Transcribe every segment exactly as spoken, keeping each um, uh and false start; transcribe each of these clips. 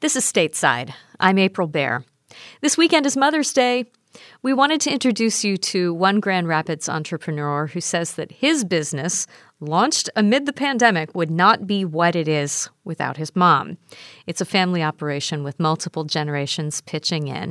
This is Stateside. I'm April Baer. This weekend is Mother's Day. We wanted to introduce you to one Grand Rapids entrepreneur who says that his business, launched amid the pandemic, would not be what it is without his mom. It's a family operation with multiple generations pitching in.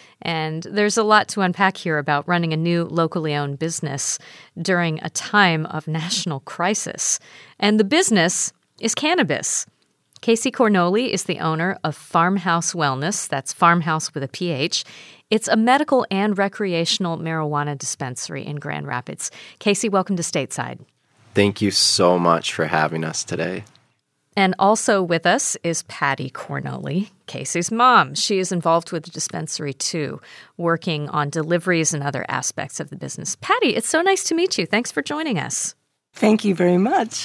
And there's a lot to unpack here about running a new locally owned business during a time of national crisis. And the business is cannabis. Casey Cornoli is the owner of Farmhouse Wellness. That's Farmhouse with a P H. It's a medical and recreational marijuana dispensary in Grand Rapids. Casey, welcome to Stateside. Thank you so much for having us today. And also with us is Patty Cornoli, Casey's mom. She is involved with the dispensary too, working on deliveries and other aspects of the business. Patty, it's so nice to meet you. Thanks for joining us. Thank you very much.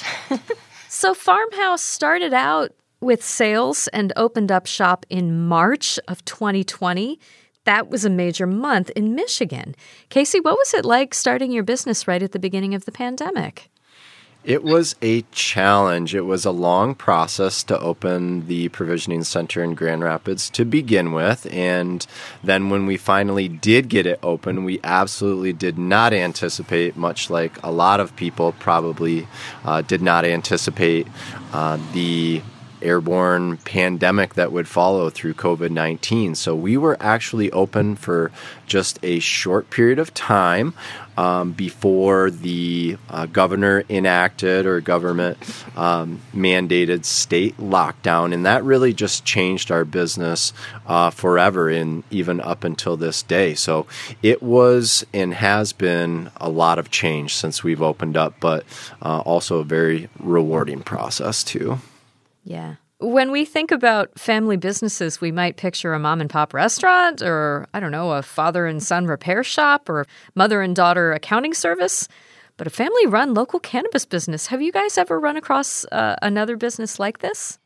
So Farmhouse started out with sales and opened up shop in March of twenty twenty. That was a major month in Michigan. Casey, what was it like starting your business right at the beginning of the pandemic? It was a challenge. It was a long process to open the provisioning center in Grand Rapids to begin with. And then when we finally did get it open, we absolutely did not anticipate, much like a lot of people probably uh, did not anticipate, uh, the airborne pandemic that would follow through covid nineteen. So we were actually open for just a short period of time um, before the uh, governor enacted or government um, mandated state lockdown. And that really just changed our business uh, forever and even up until this day. So it was and has been a lot of change since we've opened up, but uh, also a very rewarding process too. Yeah. When we think about family businesses, we might picture a mom and pop restaurant or, I don't know, a father and son repair shop or mother and daughter accounting service. But a family-run local cannabis business. Have you guys ever run across uh, another business like this?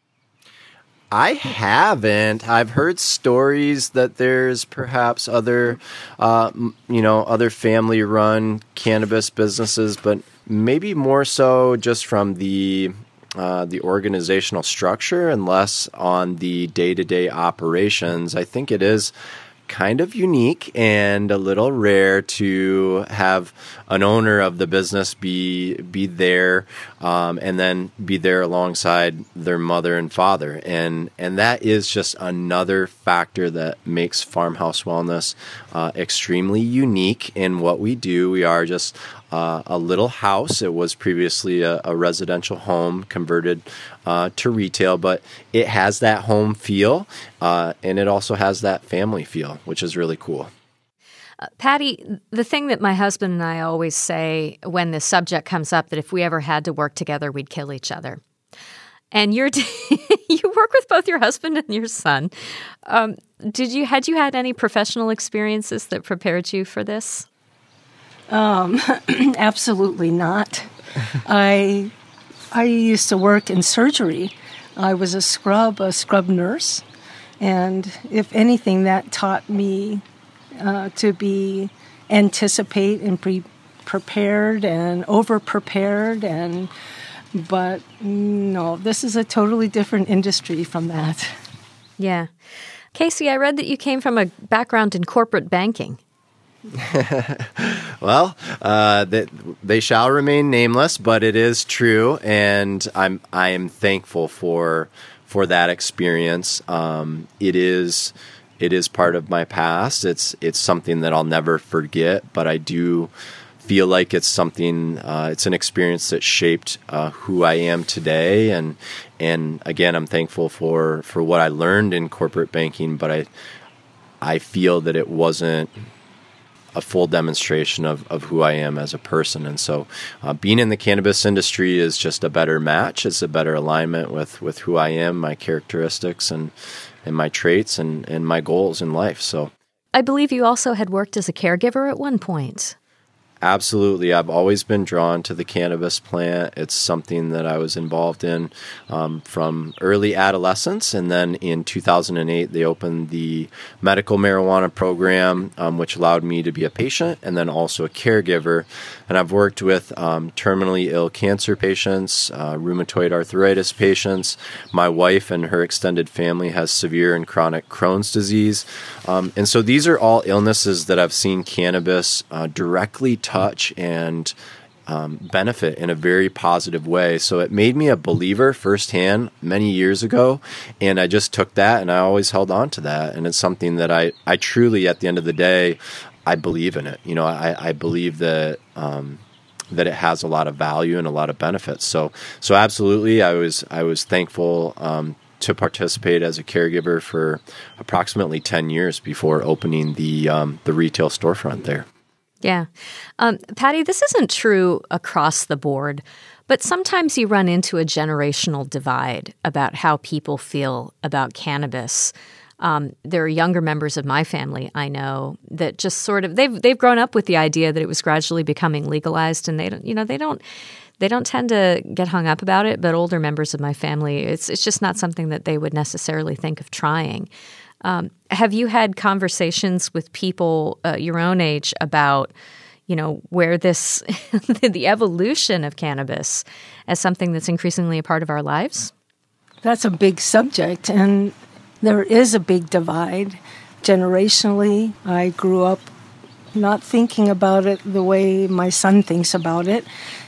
I haven't. I've heard stories that there's perhaps other, uh, you know, other family-run cannabis businesses, but maybe more so just from the Uh, the organizational structure and less on the day-to-day operations. I think it is kind of unique and a little rare to have an owner of the business be be there um, and then be there alongside their mother and father. And and that is just another factor that makes Farmhouse Wellness uh, extremely unique in what we do. We are just Uh, a little house. It was previously a, a residential home converted uh, to retail, but it has that home feel, uh, and it also has that family feel, which is really cool. Uh, Patty, the thing that my husband and I always say when this subject comes up, that if we ever had to work together, we'd kill each other. And you're you work with both your husband and your son. Um, did you had you had any professional experiences that prepared you for this? Um, absolutely not. I I used to work in surgery. I was a scrub, a scrub nurse, and if anything, that taught me uh, to be anticipate and be prepared and over prepared. And but no, this is a totally different industry from that. Yeah, Casey, I read that you came from a background in corporate banking. Well, uh, they, they shall remain nameless, but it is true, and I'm I am thankful for for that experience. Um, it is it is part of my past. It's it's something that I'll never forget, but I do feel like it's something. Uh, it's an experience that shaped uh, who I am today, and and again, I'm thankful for for what I learned in corporate banking, but I I feel that it wasn't a full demonstration of, of who I am as a person. And so uh, being in the cannabis industry is just a better match. It's a better alignment with, with who I am, my characteristics and, and my traits and, and my goals in life. So I believe you also had worked as a caregiver at one point. Absolutely. I've always been drawn to the cannabis plant. It's something that I was involved in um, from early adolescence. And then in two thousand eight, they opened the medical marijuana program, um, which allowed me to be a patient and then also a caregiver. And I've worked with um, terminally ill cancer patients, uh, rheumatoid arthritis patients. My wife and her extended family has severe and chronic Crohn's disease. Um, and so these are all illnesses that I've seen cannabis uh, directly touch and um, benefit in a very positive way. So it made me a believer firsthand many years ago, and I just took that and I always held on to that. And it's something that I, I truly, at the end of the day, I believe in it. You know, I, I believe that um, that it has a lot of value and a lot of benefits. So so absolutely, I was I was thankful um, to participate as a caregiver for approximately ten years before opening the um, the retail storefront there. Yeah. Um, Patty, this isn't true across the board, but sometimes you run into a generational divide about how people feel about cannabis. Um, there are younger members of my family I know that just sort of they've they've grown up with the idea that it was gradually becoming legalized, and they don't you know they don't they don't tend to get hung up about it. But older members of my family, it's it's just not something that they would necessarily think of trying. Um, have you had conversations with people uh, your own age about, you know, where this, the evolution of cannabis as something that's increasingly a part of our lives? That's a big subject, and there is a big divide. Generationally, I grew up not thinking about it the way my son thinks about it,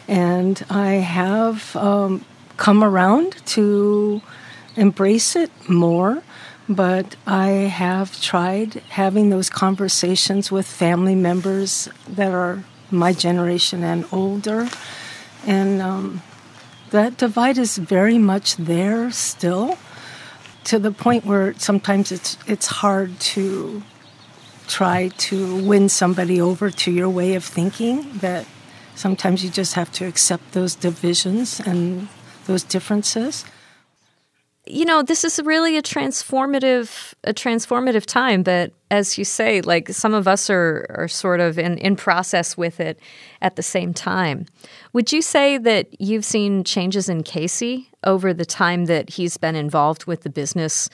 and I have um, come around to embrace it more. But I have tried having those conversations with family members that are my generation and older. And um, that divide is very much there still, to the point where sometimes it's it's hard to try to win somebody over to your way of thinking, that sometimes you just have to accept those divisions and those differences. You know, this is really a transformative, a transformative time. But as you say, like some of us are are sort of in, in process with it at the same time. Would you say that you've seen changes in Casey over the time that he's been involved with the business?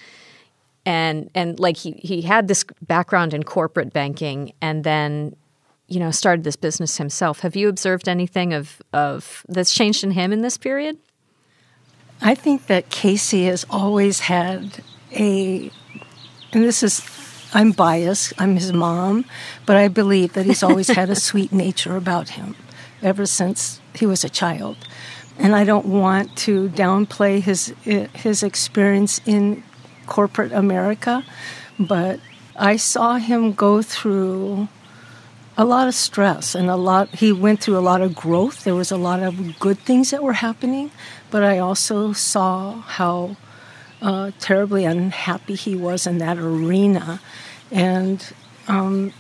And and like he he had this background in corporate banking, and then, you know, started this business himself. Have you observed anything of of that's changed in him in this period? I think that Casey has always had a, and this is, I'm biased, I'm his mom, but I believe that he's always had a sweet nature about him ever since he was a child. And I don't want to downplay his his experience in corporate America, but I saw him go through a lot of stress and a lot, he went through a lot of growth. There was a lot of good things that were happening, but I also saw how uh, terribly unhappy he was in that arena. And um,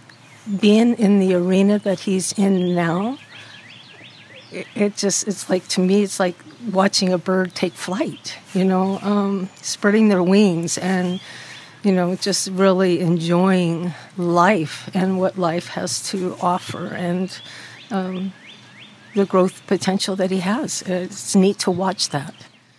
being in the arena that he's in now, it, it just, it's like, to me, it's like watching a bird take flight, you know, um, spreading their wings and, you know, just really enjoying life and what life has to offer, and um, the growth potential that he has. It's neat to watch that.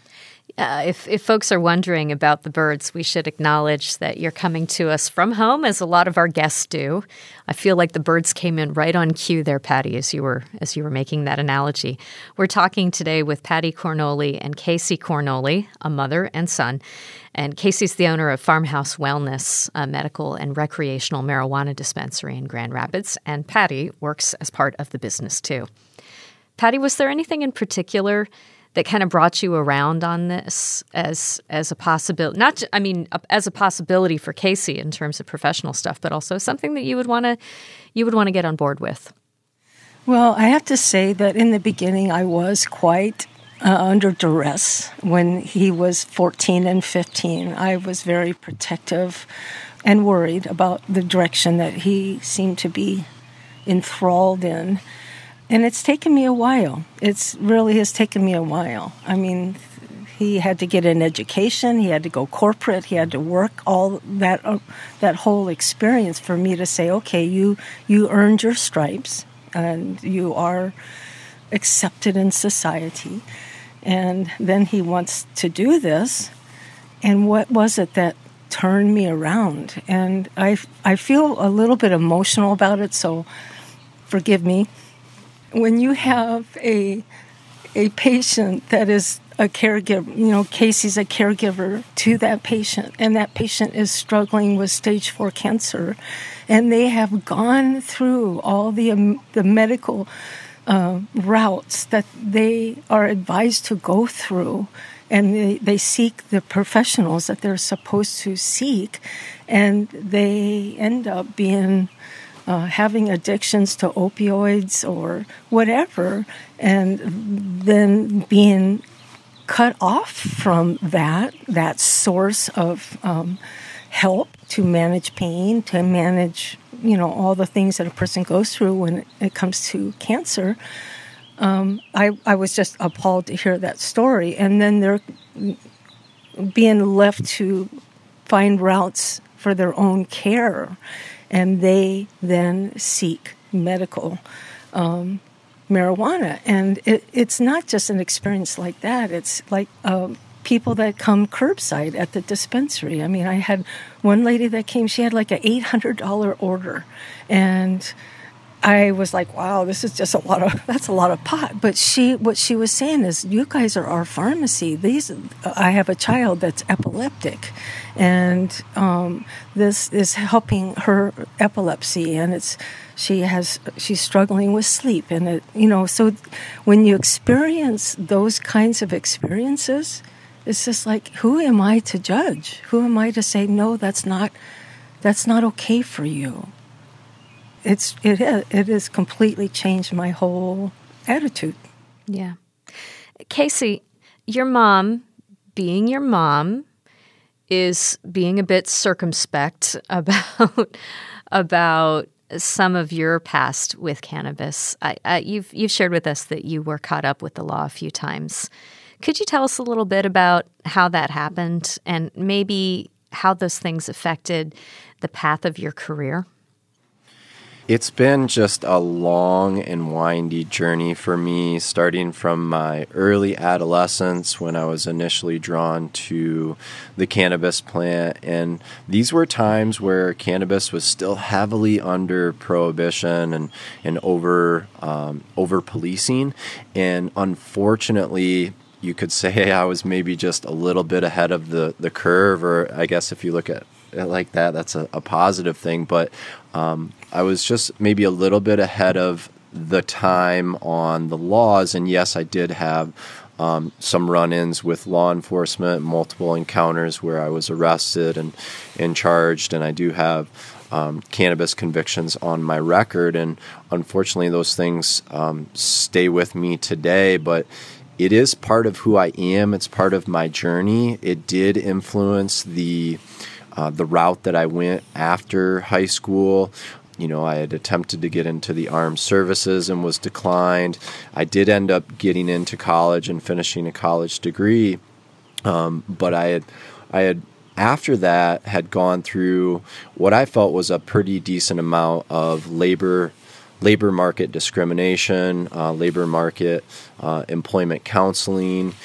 Uh, if, if folks are wondering about the birds, we should acknowledge that you're coming to us from home, as a lot of our guests do. I feel like the birds came in right on cue there, Patty, as you were as you were making that analogy. We're talking today with Patty Cornoli and Casey Cornoli, a mother and son. And Casey's the owner of Farmhouse Wellness, a medical and recreational marijuana dispensary in Grand Rapids, and Patty works as part of the business too. Patty, was there anything in particular that kind of brought you around on this as as a possibility? Not, I mean, as a possibility for Casey in terms of professional stuff, but also something that you would want to you would want to get on board with. Well, I have to say that in the beginning, I was quite uh, under duress when he was fourteen and fifteen. I was very protective and worried about the direction that he seemed to be enthralled in. And it's taken me a while. It's really has taken me a while. I mean, he had to get an education. He had to go corporate. He had to work all that uh, that whole experience for me to say, okay, you you earned your stripes. and you are accepted in society. And then he wants to do this. And what was it that turned me around? And I, I feel a little bit emotional about it, so forgive me. When you have a a patient that is a caregiver, you know, Casey's a caregiver to that patient, and that patient is struggling with stage four cancer, and they have gone through all the um, the medical uh, routes that they are advised to go through, and they, they seek the professionals that they're supposed to seek, and they end up being Uh, having addictions to opioids or whatever, and then being cut off from that that source of um, help to manage pain, to manage, you know, all the things that a person goes through when it, it comes to cancer. Um, I, I was just appalled to hear that story. And then they're being left to find routes for their own care. And they then seek medical um, marijuana. And it, it's not just an experience like that. It's like um, people that come curbside at the dispensary. I mean, I had one lady that came, she had like an eight hundred dollars order. And I was like, wow, this is just a lot of, that's a lot of pot. But she, what she was saying is, you guys are our pharmacy. These, I have a child that's epileptic, and um, this is helping her epilepsy, and it's, she has, she's struggling with sleep, and it, you know, so when you experience those kinds of experiences, it's just like, who am I to judge? Who am I to say, no, that's not, that's not okay for you? It's it it has completely changed my whole attitude. Yeah. Casey, your mom, being your mom, is being a bit circumspect about about some of your past with cannabis. I, I, you've you've shared with us that you were caught up with the law a few times. Could you tell us a little bit about how that happened and maybe how those things affected the path of your career? It's been just a long and windy journey for me, starting from my early adolescence when I was initially drawn to the cannabis plant. And these were times where cannabis was still heavily under prohibition and, and over, um, over policing. And unfortunately, you could say I was maybe just a little bit ahead of the, the curve, or I guess if you look at it like that, that's a, a positive thing. But um, I was just maybe a little bit ahead of the time on the laws. And yes, I did have um, some run-ins with law enforcement, multiple encounters where I was arrested and, and charged. And I do have um, cannabis convictions on my record. And unfortunately, those things um, stay with me today. But it is part of who I am. It's part of my journey. It did influence the uh, the route that I went after high school. You know, I had attempted to get into the armed services and was declined. I did end up getting into college and finishing a college degree, um, but I had, I had after that had gone through what I felt was a pretty decent amount of labor. labor market discrimination, uh, labor market uh, employment counseling,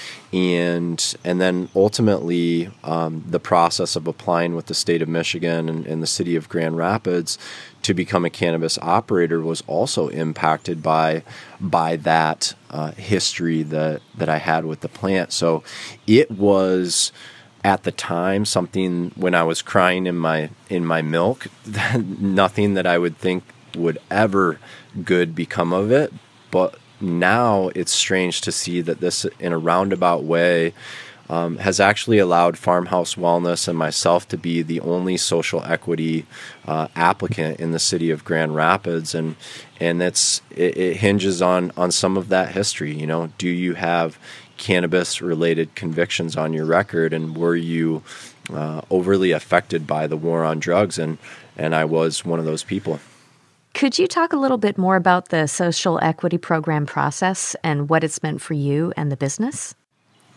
and and then ultimately um, the process of applying with the state of Michigan and, and the city of Grand Rapids to become a cannabis operator was also impacted by by that uh, history that that I had with the plant. So it was, at the time, something when I was crying in my in my milk, nothing that I would think would ever good become of it. But now it's strange to see that this, in a roundabout way, um, has actually allowed Farmhouse Wellness and myself to be the only social equity uh, applicant in the city of Grand Rapids. And and it's it, it hinges on on some of that history. You know, do you have cannabis related convictions on your record, and were you uh, overly affected by the war on drugs? And and I was one of those people. Could you talk a little bit more about the social equity program process and what it's meant for you and the business?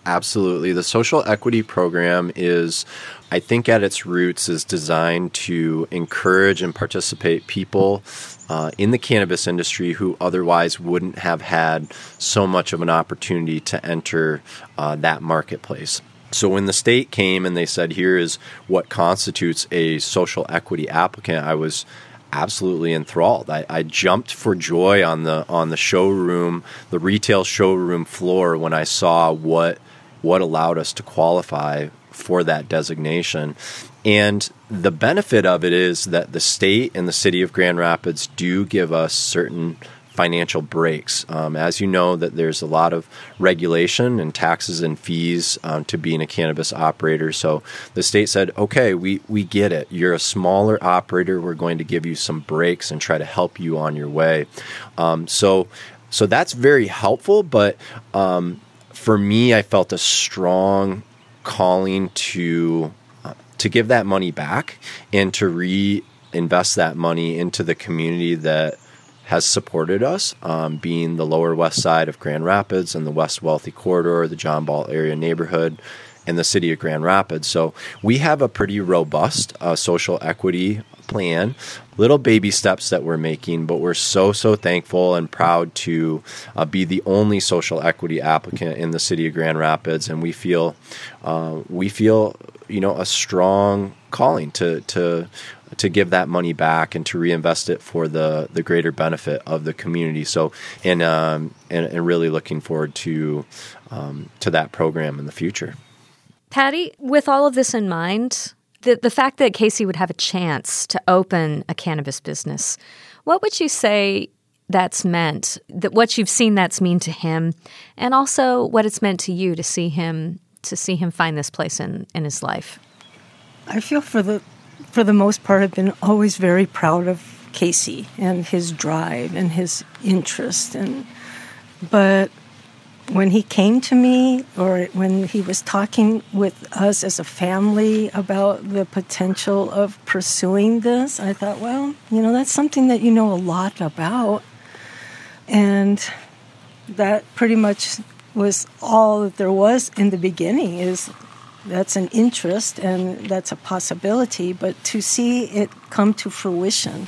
Absolutely. The social equity program is, I think at its roots, is designed to encourage and participate people uh, in the cannabis industry who otherwise wouldn't have had so much of an opportunity to enter uh, that marketplace. So when the state came and they said, here is what constitutes a social equity applicant, I was absolutely enthralled. I, I jumped for joy on the on the showroom, the retail showroom floor when I saw what what allowed us to qualify for that designation. And the benefit of it is that the state and the city of Grand Rapids do give us certain financial breaks. Um, as you know, that there's a lot of regulation and taxes and fees um, to being a cannabis operator. So the state said, okay, we, we get it. You're a smaller operator. We're going to give you some breaks and try to help you on your way. Um, so, so that's very helpful. But um, for me, I felt a strong calling to uh, to give that money back and to reinvest that money into the community that has supported us, um, being the lower west side of Grand Rapids and the West Wealthy Corridor, the John Ball area neighborhood, and the city of Grand Rapids. So we have a pretty robust uh, social equity plan, little baby steps that we're making, but we're so, so thankful and proud to uh, be the only social equity applicant in the city of Grand Rapids. And we feel, uh, we feel, you know, a strong calling to, to, to give that money back and to reinvest it for the, the greater benefit of the community. So, and, um, and, and really looking forward to, um, to that program in the future. Patty, with all of this in mind, the, the fact that Casey would have a chance to open a cannabis business, what would you say that's meant, that what you've seen that's mean to him, and also what it's meant to you to see him to see him find this place in, in his life? I feel for the for the most part, I've been always very proud of Casey and his drive and his interest. And but when he came to me, or when he was talking with us as a family about the potential of pursuing this, I thought, well, you know, that's something that you know a lot about. And that pretty much was all that there was in the beginning, is that's an interest and that's a possibility. But to see it come to fruition,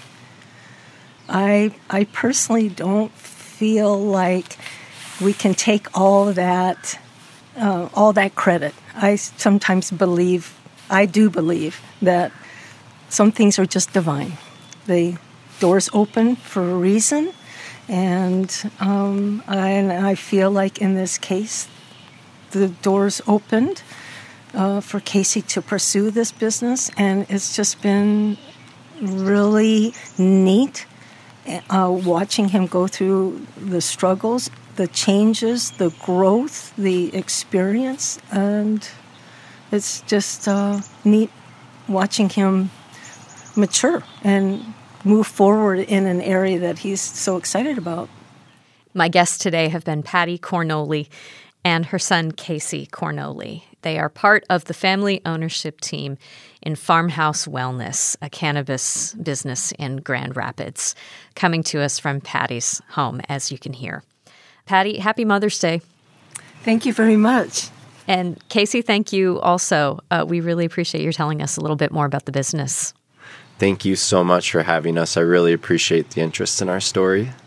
I I personally don't feel like we can take all that, uh, all that credit. I sometimes believe, I do believe, that some things are just divine. The doors open for a reason, and um, I, and I feel like in this case, the doors opened uh, for Casey to pursue this business, and it's just been really neat uh, watching him go through the struggles, the changes, the growth, the experience, and it's just uh, neat watching him mature and move forward in an area that he's so excited about. My guests today have been Patty Cornoli and her son Casey Cornoli. They are part of the family ownership team in Farmhouse Wellness, a cannabis business in Grand Rapids, coming to us from Patty's home, as you can hear. Patty, happy Mother's Day. Thank you very much. And Casey, thank you also. Uh, we really appreciate your telling us a little bit more about the business. Thank you so much for having us. I really appreciate the interest in our story.